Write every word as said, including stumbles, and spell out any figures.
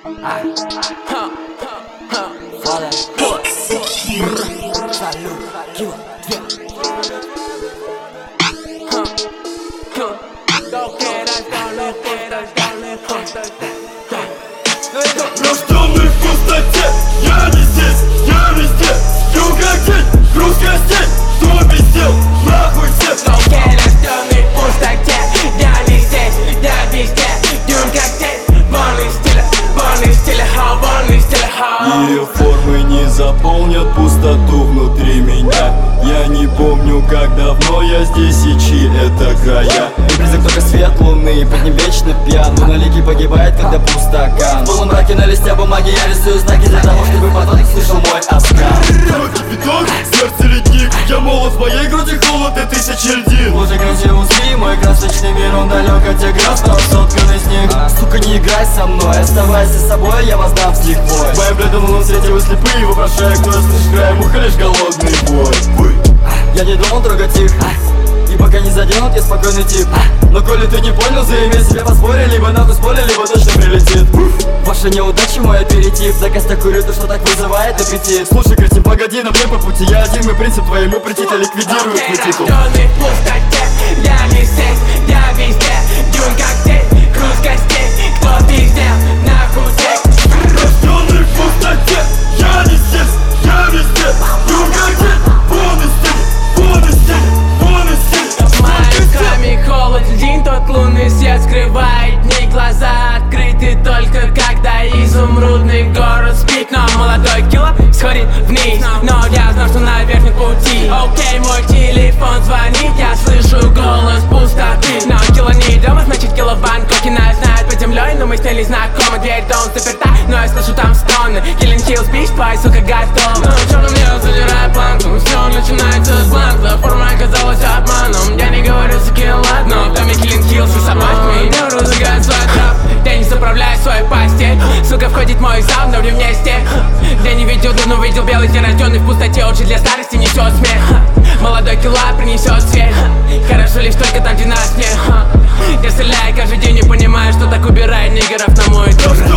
Рожденный в пустоте, я не здесь, я везде. Пью как день, груз костей, что пиздел, нахуй все. Рожденный в пустоте, я не здесь, я везде. Пью как день, вон из стиля, вон из стиля, хау, вон из стиля, хау. Ее формы не заполнят пустоту внутри меня. Я не помню, как давно я здесь и чьи это края. И близок только свет луны, под ним вечно пьян. Луналикий погибает, когда пуст стакан. В полумраке на листе бумаги я рисую знаки для того, чтобы потом слышал мой откат. Руки бетон, сердце ледник. Я молод, в моей груди холод и тысячи льдин. Лучше красиво спи, мой красочный мир, он далек от тех грез, но сотканный снег. Сука, не играй со мной, оставайся с собой, я воздам с них бой. В моем бледном лунном свете вы слепые, вопрошая, кто я слышь, краем уха лишь голодный бой. Я не думал трогать их, и пока не заденут, я спокойный тип. Но коли ты не понял, заимей себя по споре, либо нахуй с поля, либо точно прилетит. Ваша неудача мой аперитив, так остакурю то, что так вызывает аппетит. Слушай, кретин, погоди, на мне по пути, я один, мой принцип твоему прийти, то ликвидирую твой титул. Рожденный в пустоте, я не здесь, я везде. Пью как день, груз костей, кто пиздел, нахуй здесь. Рожденный в пустоте, я не здесь, я везде. Пью как день, вон из стиля, вон из стиля, вон из стиля. В моем храме холод, день, тот лунный свет скрывает дни. Глаза открыты только когда изумрудный город спит. Но молодой кило сходит вниз, но я знал, что на верхнем пути. Окей, мой телефон звонит, я слышу голос пустоты. Но кило не дома, значит кило в Бангкоке. Нас знает под землей, но мы с ней не знакомы. Дверь дом заперта, но я слышу там стоны. Killing kills, бич, твоя сука готова. Но черным я задираю планку, все начинается с бланка. Форма оказалась обманом, я не говорю за кило, но в доме killing kills и собак меня разыграет свой трап. Я не заправляю свою постель, сука входит в мой зал, но в нем вместе. Я не видел давно, увидел белый день, рожденный в пустоте. Очи для старости несет смех. Молодой килла принесет свет. Хорошо лишь только там, где нас нет. Я стреляю каждый день, не понимаю, что так убирает нигеров на мой душ.